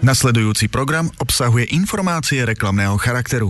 Nasledujúci program obsahuje informácie reklamného charakteru.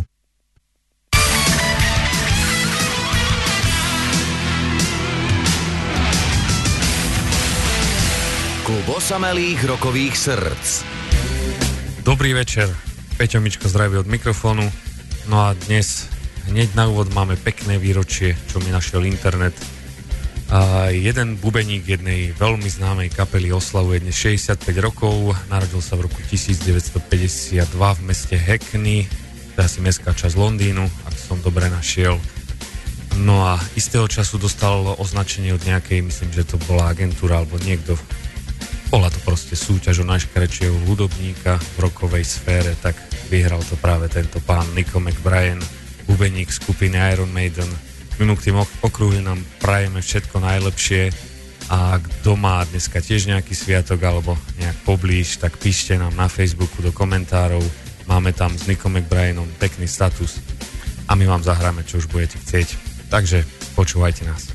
Klub osamelých rokových srdc. Dobrý večer, Peťo Mičko zdraví od mikrofónu. No a dnes hneď na úvod máme pekné výročie, čo mi našiel internet. A jeden bubeník jednej veľmi známej kapely oslavuje dnes 65 rokov. Narodil sa v roku 1952 v meste Hackney, to je asi mestská časť Londýnu, ak som dobre našiel. No a istého času dostal označenie od nejakej, myslím, že to bola agentúra alebo niekto. Bola to proste súťaž o najškarečšieho hudobníka v rockovej sfére, tak vyhral to práve tento pán Nico McBrien, bubeník skupiny Iron Maiden. My mu k tým okrúhlinám prajeme všetko najlepšie a kto má dneska tiež nejaký sviatok alebo nejak poblíž, tak píšte nám na Facebooku do komentárov. Máme tam s Nicom McBrienom pekný status a my vám zahráme, čo už budete chcieť. Takže počúvajte nás.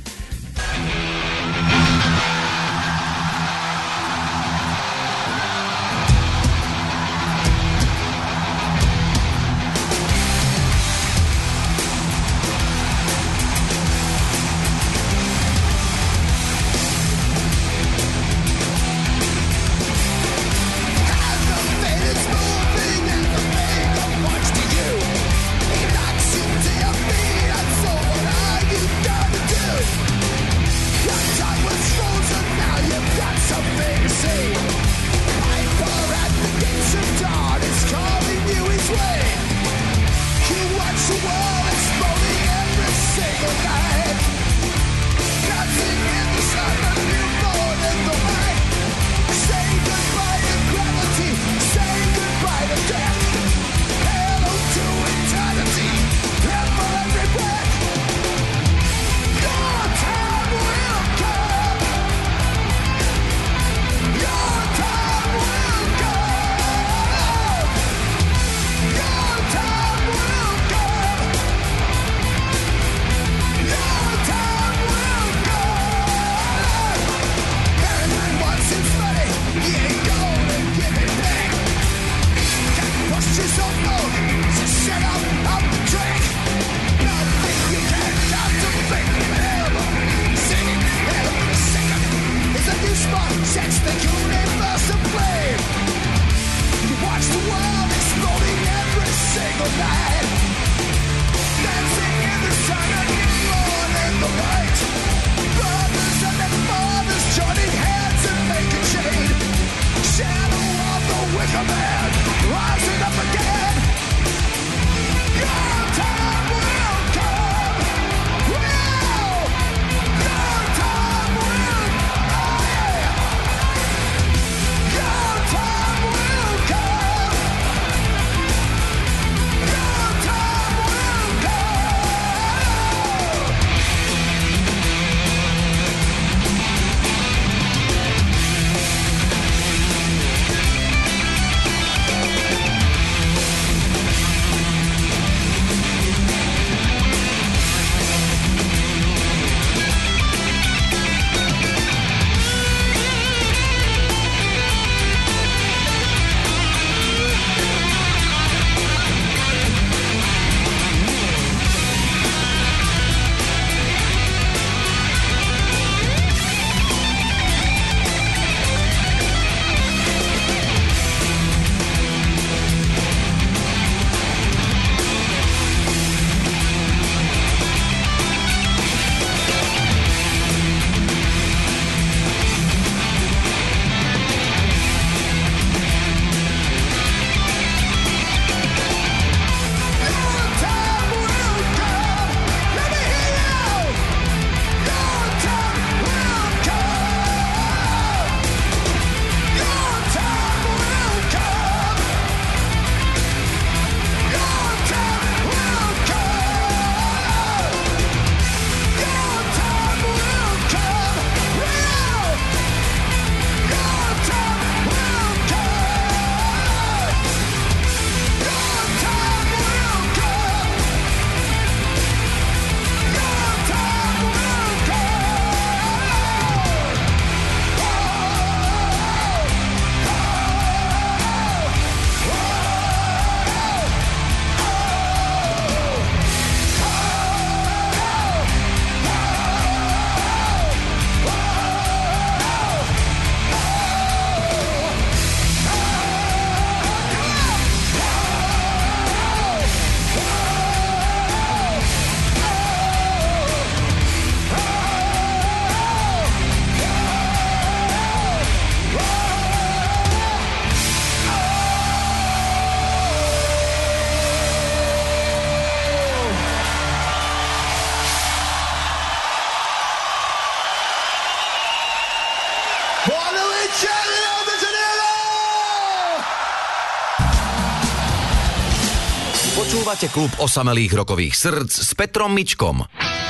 Počúvate klub osamelých rokových srdc s Petrom Mičkom.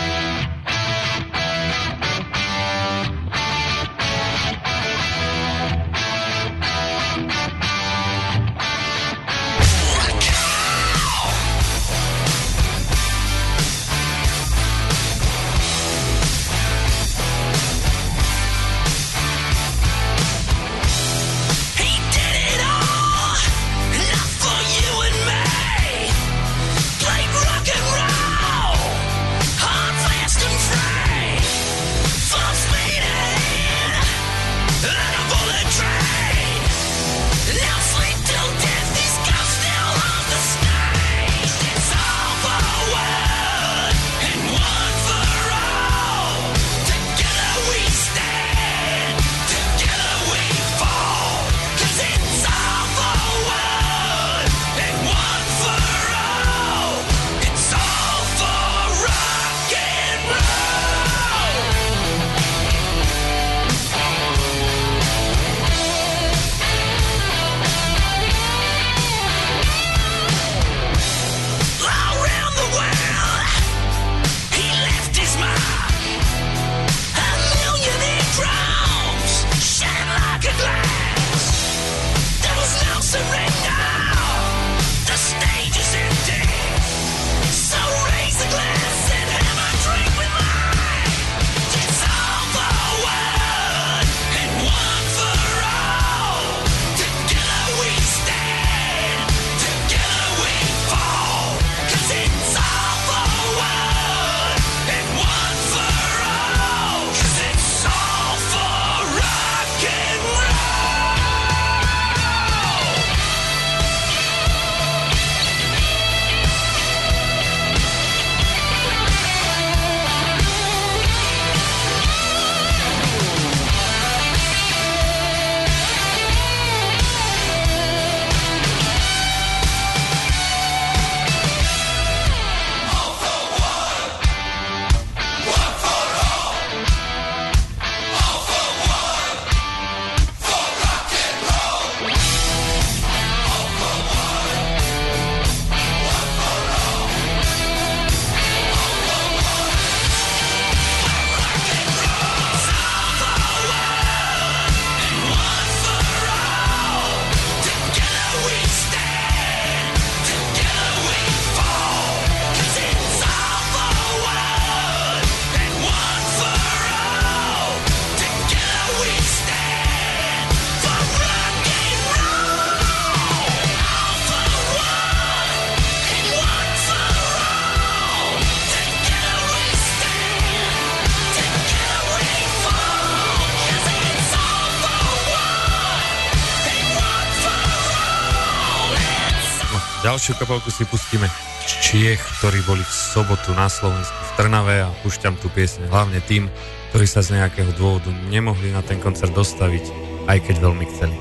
Ďalšiu kapelku si pustíme Čiech, ktorí boli v sobotu na Slovensku v Trnave, a púšťam tú pieseň hlavne tým, ktorí sa z nejakého dôvodu nemohli na ten koncert dostaviť, aj keď veľmi chceli.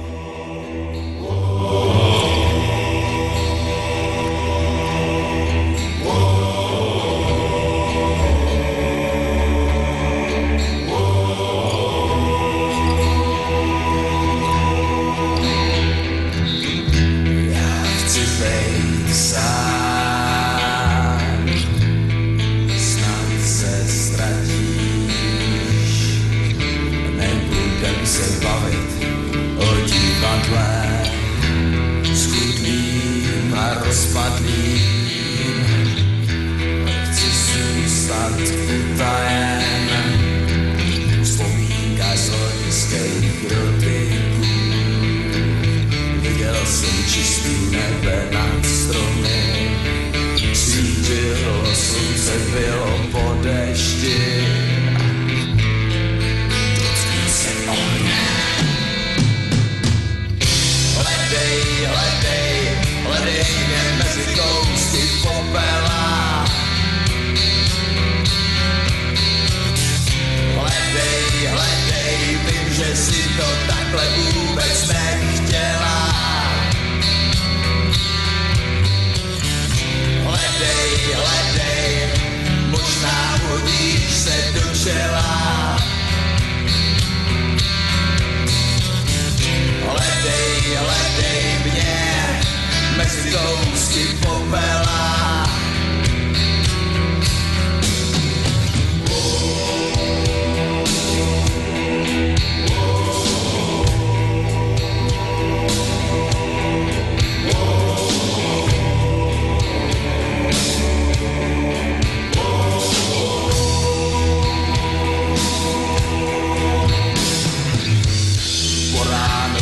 Hledej mě mezi kousky popela.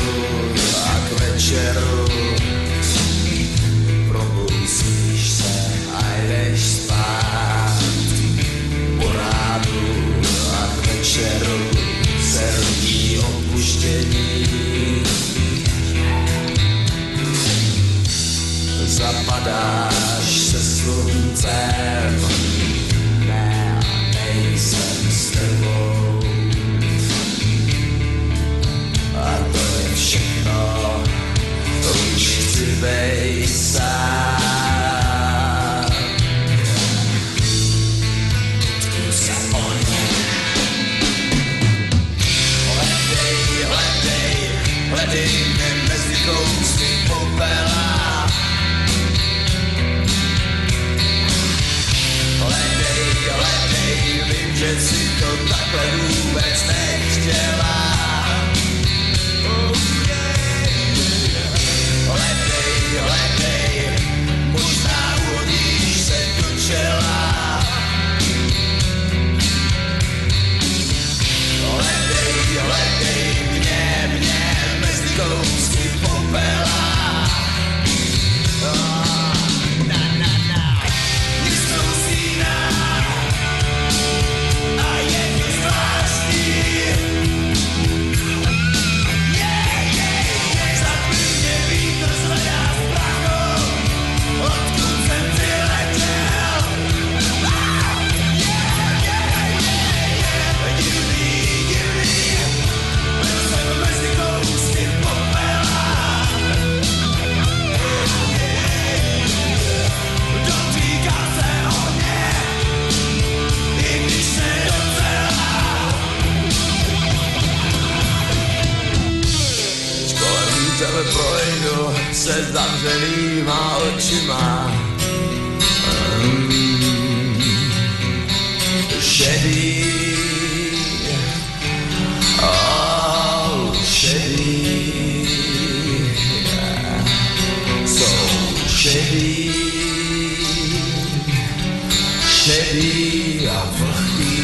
a k večeru probuzíš se a jdeš spát. Po rádu a k večeru se rodí opuštění. Zapadáš se sluncem, ne, nejsem s tebou. A to je všechno, už chci bejt sám. Tknu se o ně. Hledej mě mezi kousky popela. Hledej, vím, že si to takhle vůbec nechtěla. Hledej, možná uhodíš se do čela. Hledej mě mezi kousky popela. Projdu se zavřenýma očima. Šedý, šedý, jsou šedý, šedý a vlhký.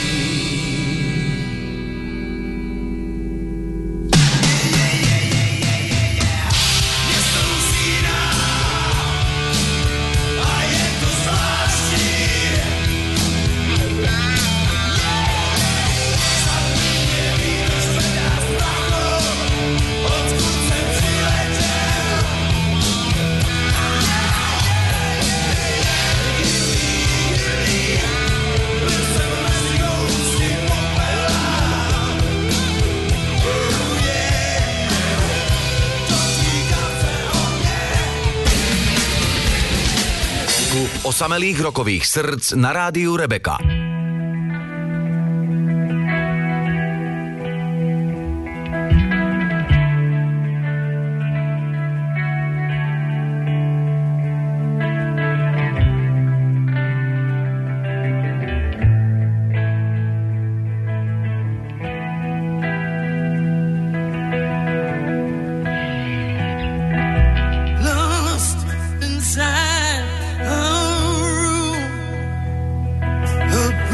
Osamelých rokových srdc na rádiu Rebeka. A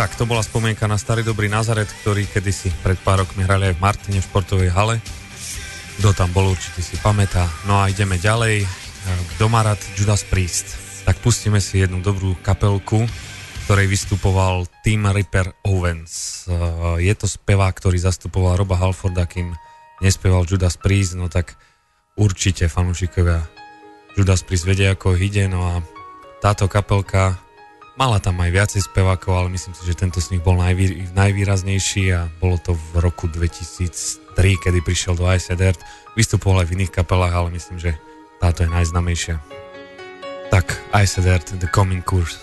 Tak, to bola spomienka na starý dobrý Nazaret, ktorý kedysi pred pár rokmi hrali aj v Martine v športovej hale. Kto tam bol, určite si pamätá. No a ideme ďalej. Kto má rád Judas Priest? Tak pustíme si jednu dobrú kapelku, ktorej vystupoval Tim Ripper Owens. Je to spevák, ktorý zastupoval Roba Halforda, kým nespieval Judas Priest, no tak určite fanúšikovia Judas Priest vedia, ako ide, no a táto kapelka mala tam aj viacej spevákov, ale myslím si, že tento z nich bol najvýraznejší a bolo to v roku 2003, kedy prišiel do Iced Earth. Vystupoval aj v iných kapelách, ale myslím, že táto je najznamejšia. Tak, Iced Earth, The Coming Curse.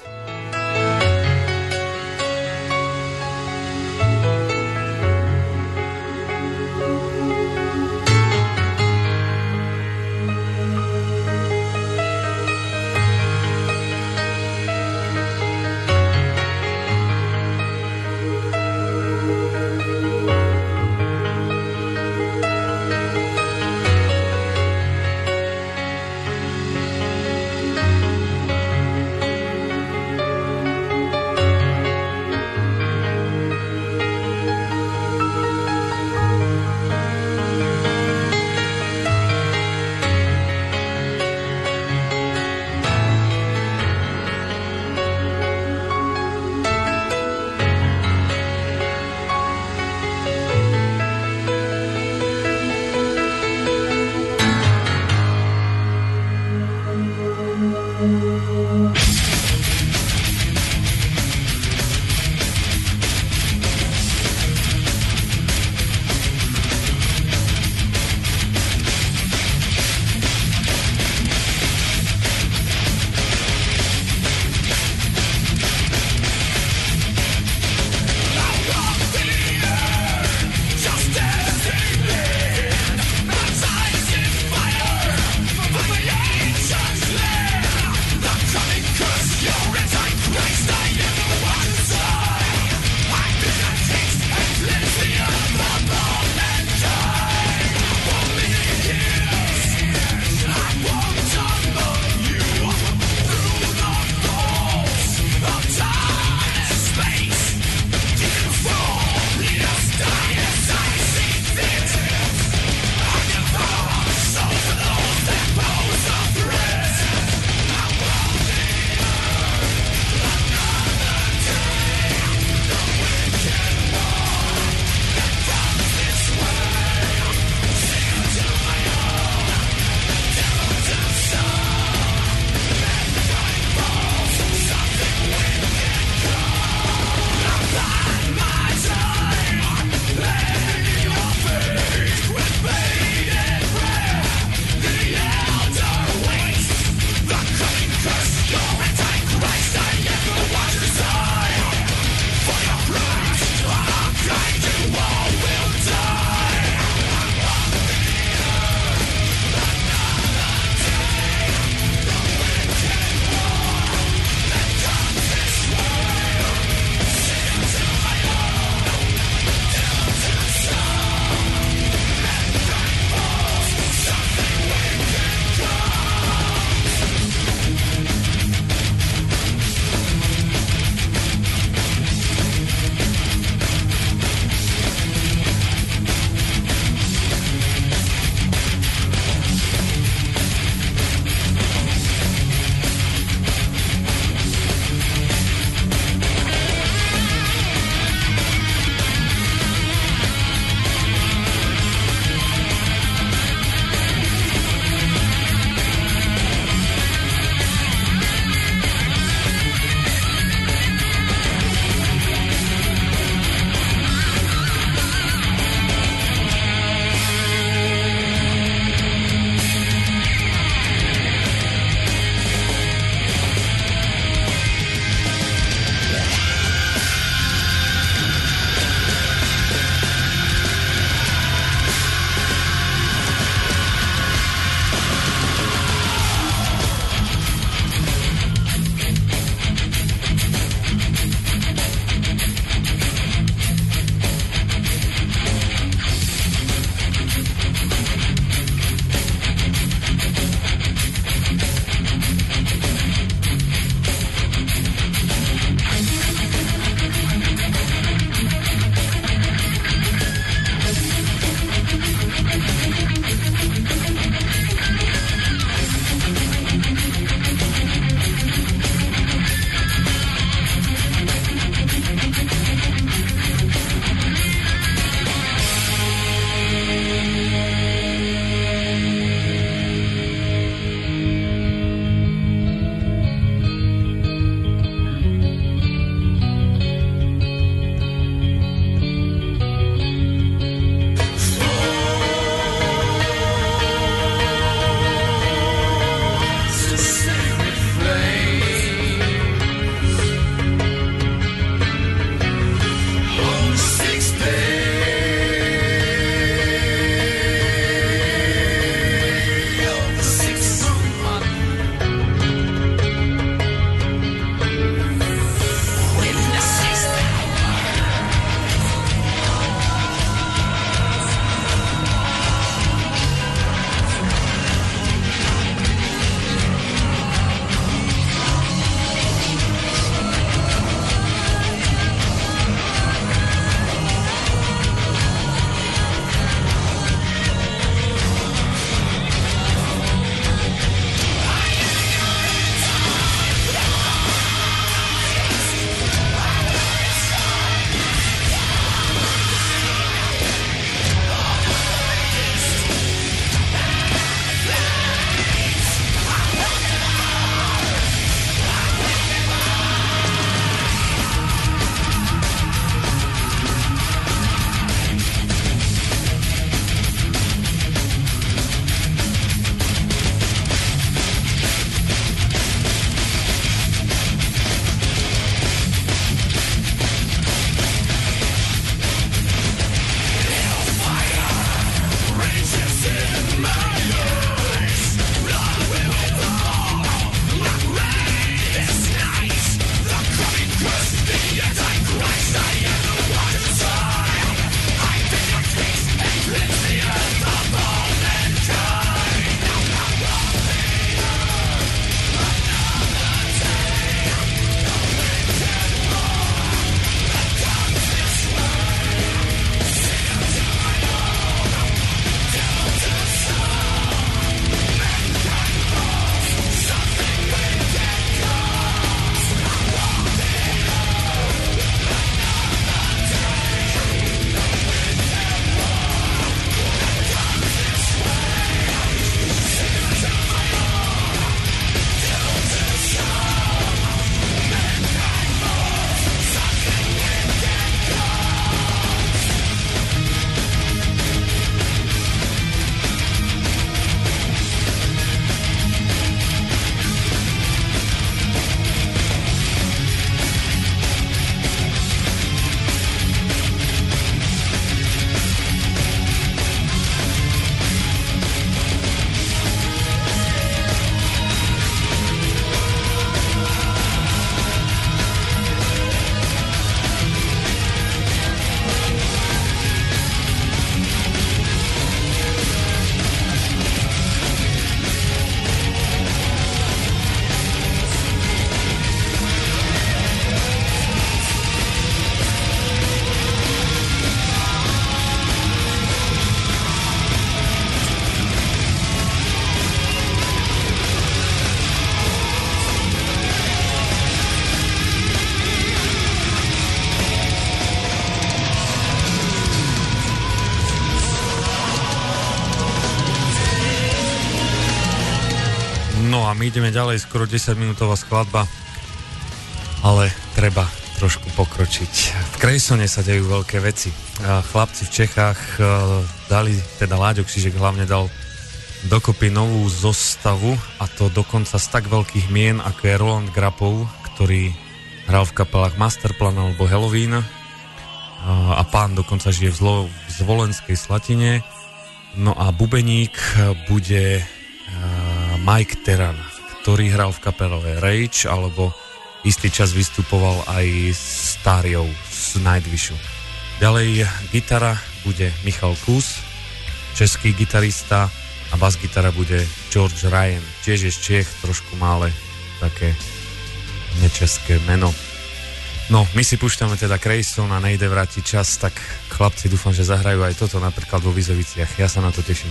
No a my ideme ďalej, skoro 10-minútová skladba, ale treba trošku pokročiť. V Krejsone sa dejú veľké veci. Chlapci v Čechách dali, teda Láďo Křížek hlavne dal dokopy novú zostavu, a to dokonca z tak veľkých mien, ako je Roland Grapov, ktorý hral v kapelách Masterplan alebo Halloween, a pán dokonca žije v Zvolenskej Slatine. No a bubeník bude Mike Teran, ktorý hral v kapele Rage, alebo istý čas vystupoval aj s Táriou z Nightwishu. Ďalej gitara bude Michal Kus, český gitarista, a bas-gitara bude George Ryan, tiež je z Čech, trošku má ale také nečeské meno. No, my si púšťame teda Krejson a nejde vrátiť čas, tak chlapci dúfam, že zahrajú aj toto napríklad vo Vizoviciach. Ja sa na to teším.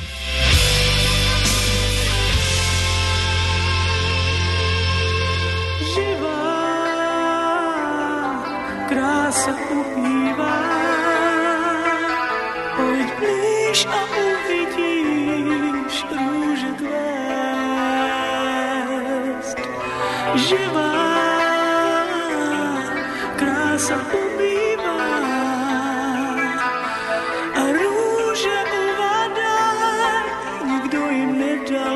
Krása ubývá, pojď blíž a uvidíš růže kvést. Živá krása ubývá a růže uvadají, nikdo jim nedal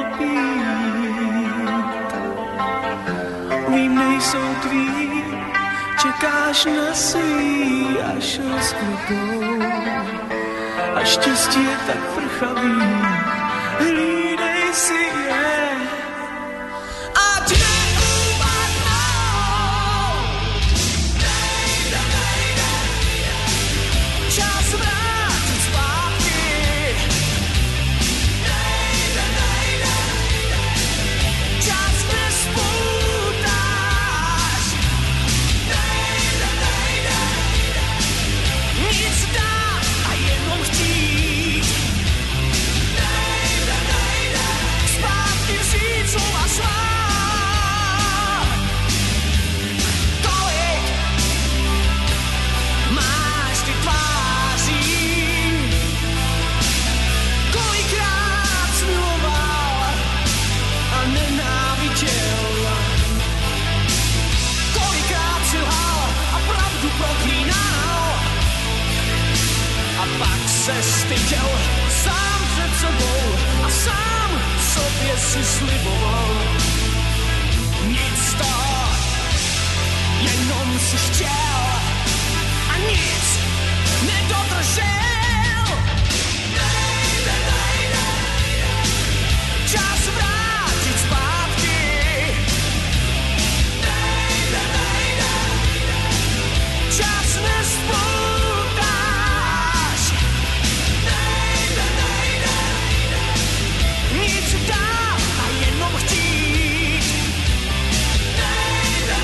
pít. Vím, nejsou tví, čekáš na svý až rozkvetou a štěstí je tak prchavý, hlídej si je. Ať neuvadnou, nejde, čas vrátit zpátky, nejde, čas nespoutáš, nic dát a jenom chtít. Zpátky vzít slova svá. Kolik máš ty tváří, kolikrát miloval a nenáviděl, kolikrát si lhal a pravdu proklínal, a pak se styděl sám před sebou a sám sobě si sliboval. Nic z toho, jenom si chtěl a nic nedodržel. Čas vrátit zpátky, čas nespoutáš, nic dát a jenom chtít.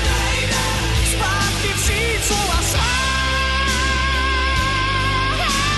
Zpátky vzít slova svá.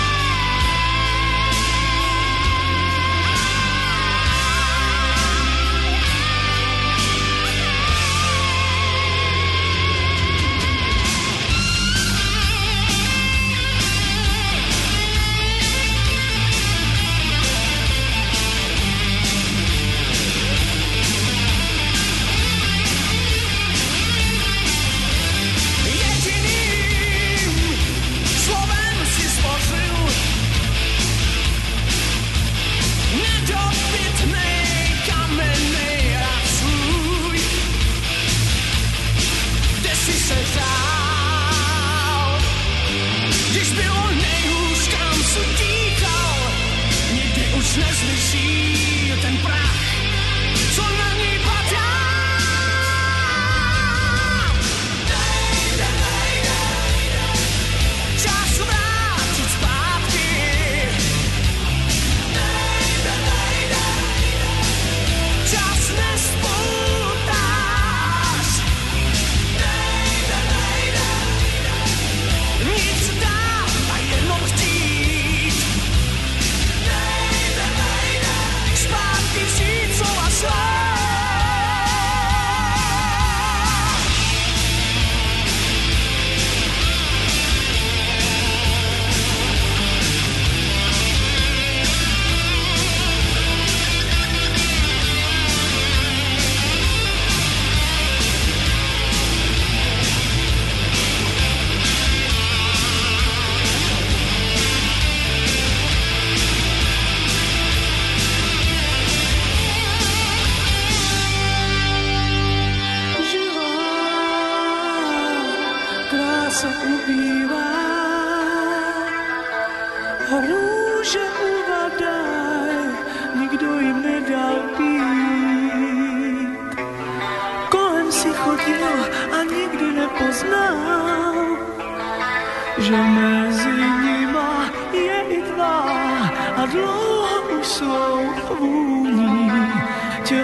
a nikdy nepoznám, že mezi nima je i tma a dlouho už svou vůní tě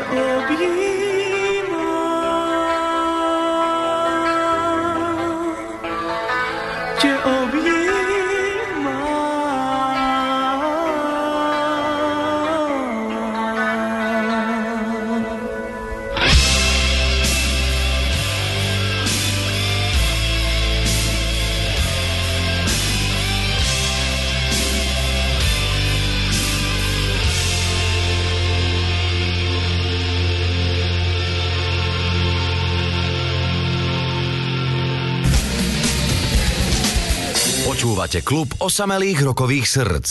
objímám, tě objímám. Počúvate klub osamelých rokových srdc.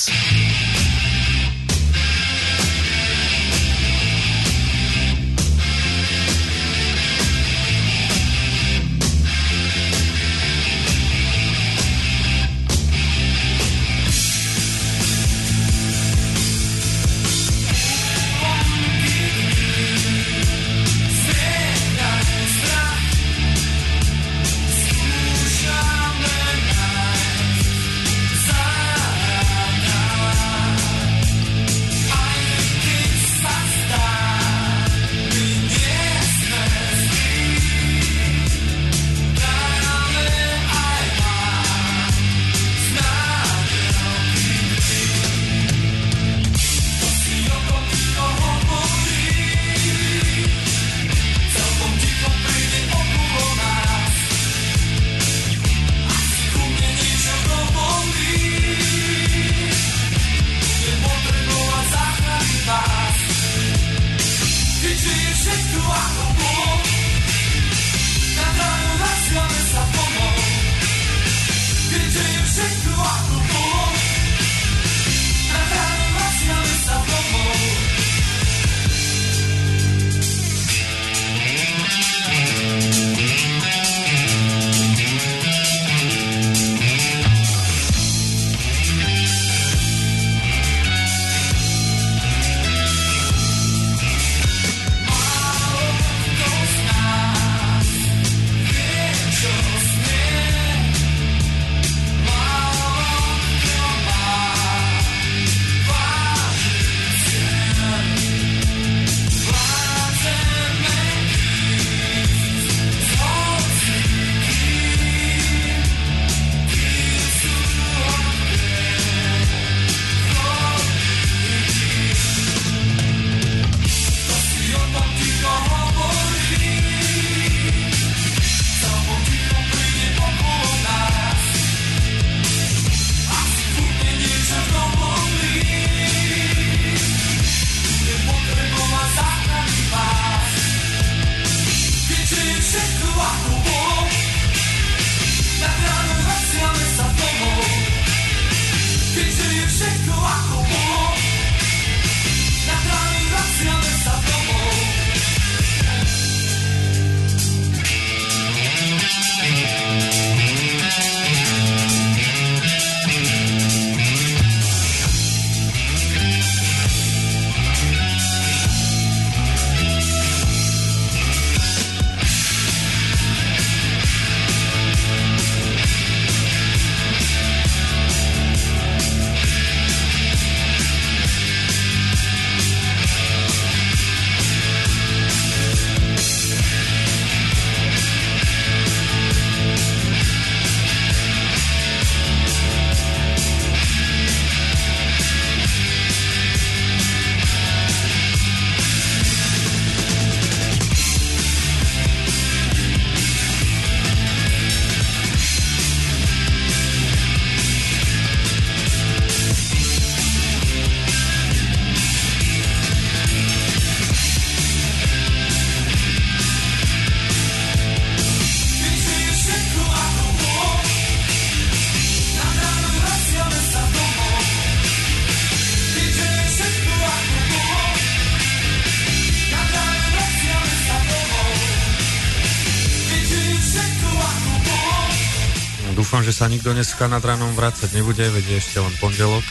Dúfam, že sa nikto dneska nad ránom vrácať nebude, veď je ešte len pondelok.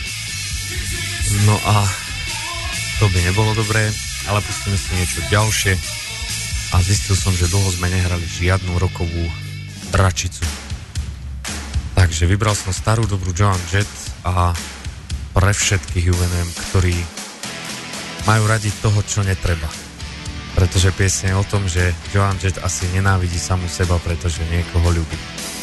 No a to by nebolo dobré, ale pustíme si niečo ďalšie. a zistil som, že dlho sme nehrali žiadnu rokovú dračicu. Takže vybral som starú dobrú Joan Jett a pre všetkých ju venujem, ktorí majú radi toho, čo netreba. Pretože piesne je o tom, že Joan Jett asi nenávidí samú seba, pretože niekoho ľúbi.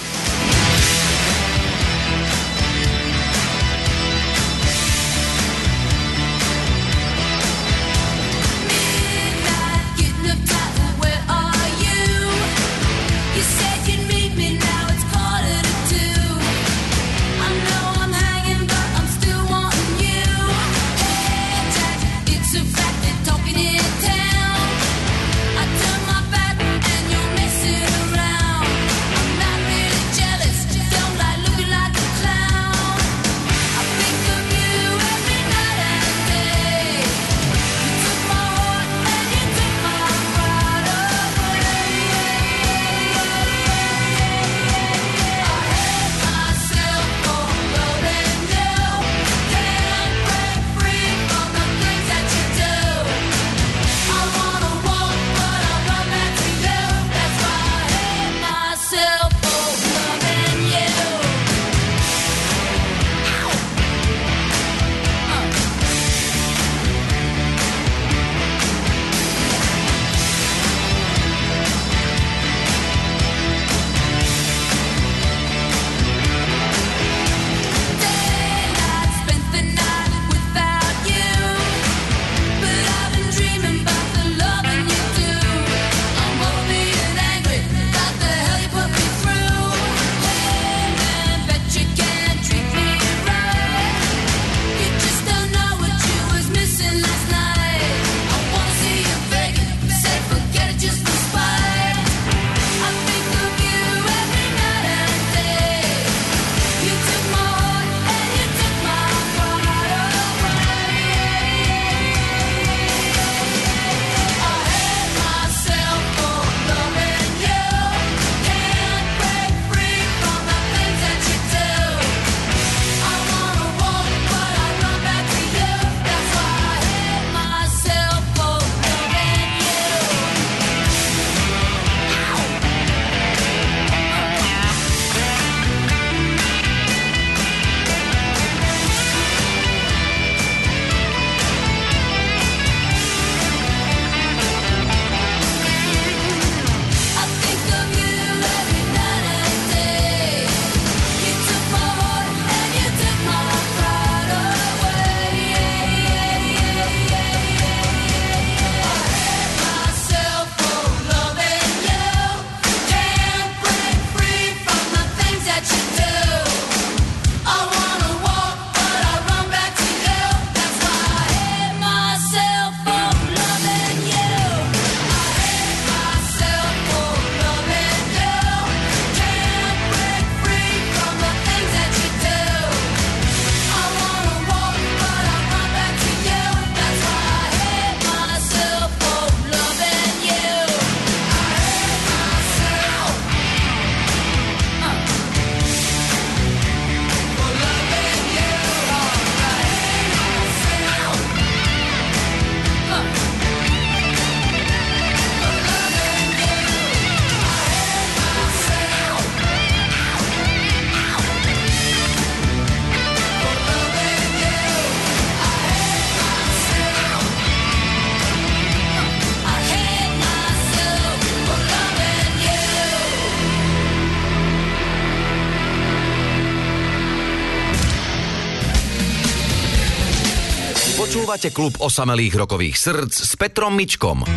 Počúvate klub osamelých rokových srdc s Petrom Mičkom.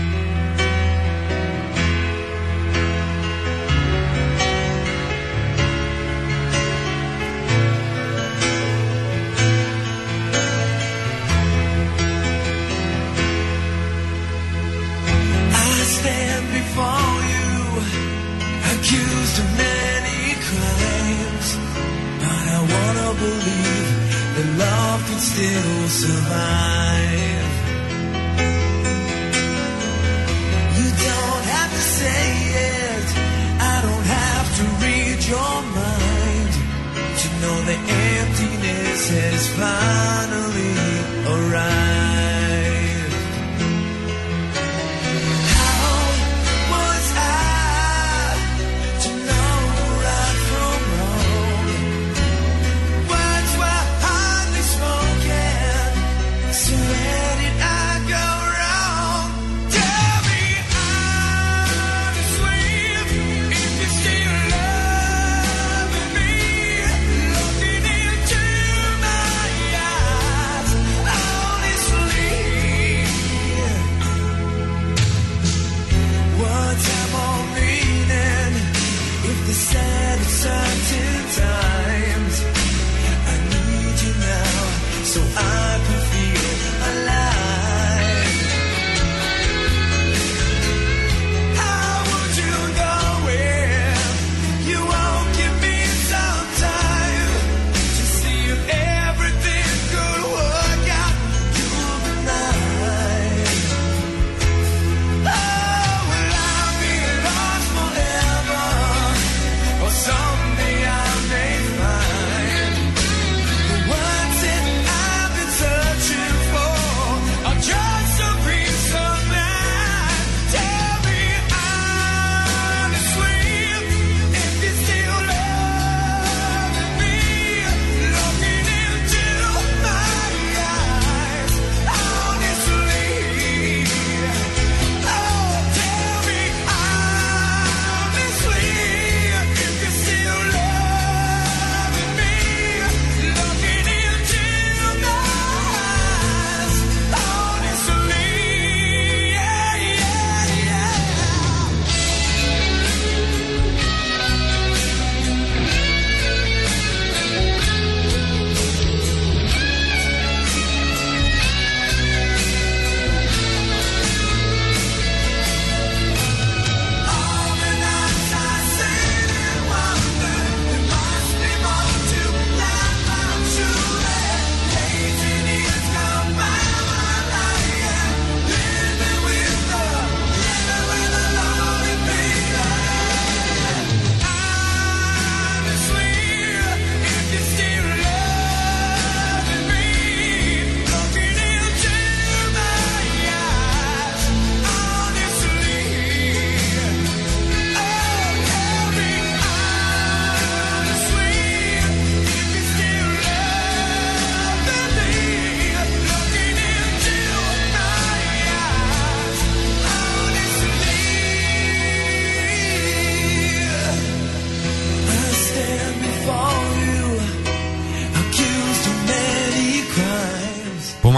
Still survive. You don't have to say it, I don't have to read your mind to know the emptiness has finally arrived. How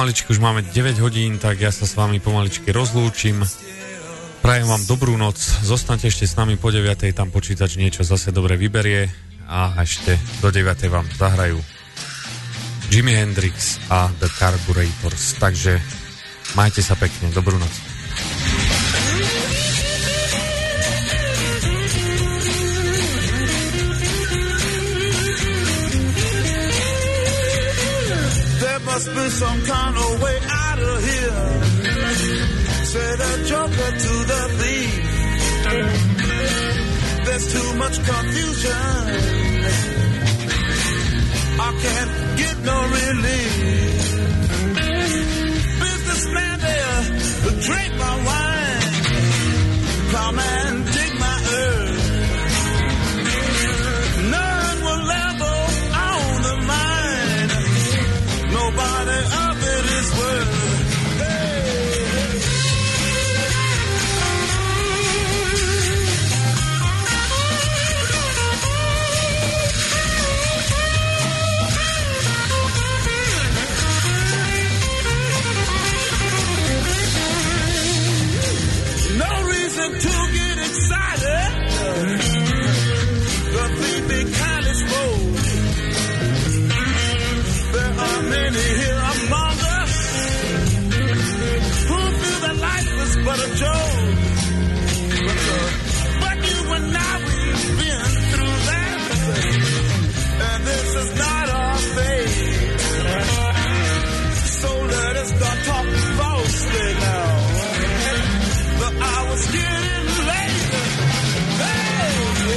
pomaličky už máme 9 hodín, tak ja sa s vami pomaličky rozlúčim. Prajem vám dobrú noc, zostaňte ešte s nami po 9, tam počítač niečo zase dobre vyberie a ešte do 9 vám zahrajú Jimi Hendrix a The Carburetors, takže majte sa pekne, dobrú noc. Must be some kind of way out of here. Say the joker to the thief. There's too much confusion. I can't get no relief. Businessman there, drink my wine. Come and dig my earth. None will level on the mine. Nobody of it is worth. No reason to get excited. The thief be kind of spoke. There are many here among us who feel that life is but a joke. But you and I, we've been through that, and this is not our fate. So let us not talk falsely now. The hour's getting late. Hey!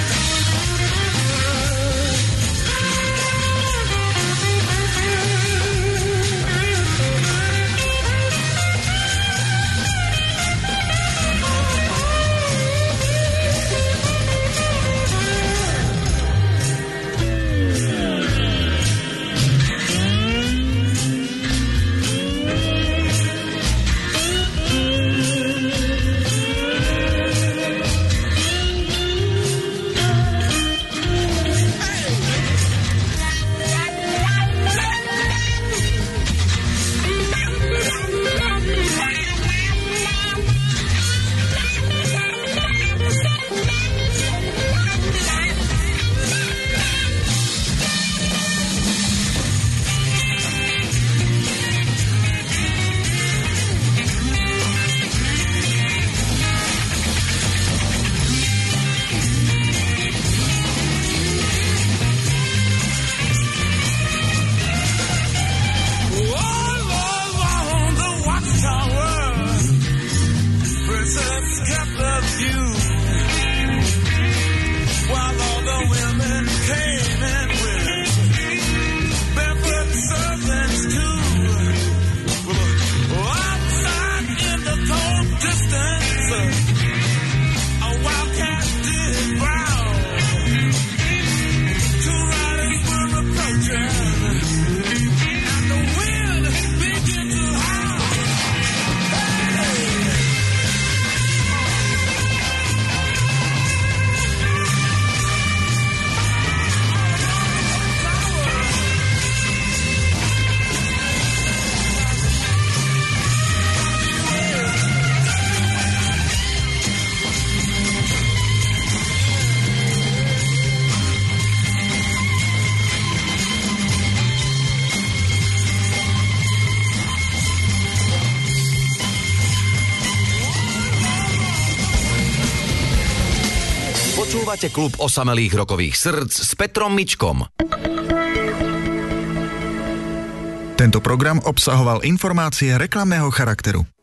Počúvate klub osamelých rokových srdc s Petrom Mičkom. Tento program obsahoval informácie reklamného charakteru.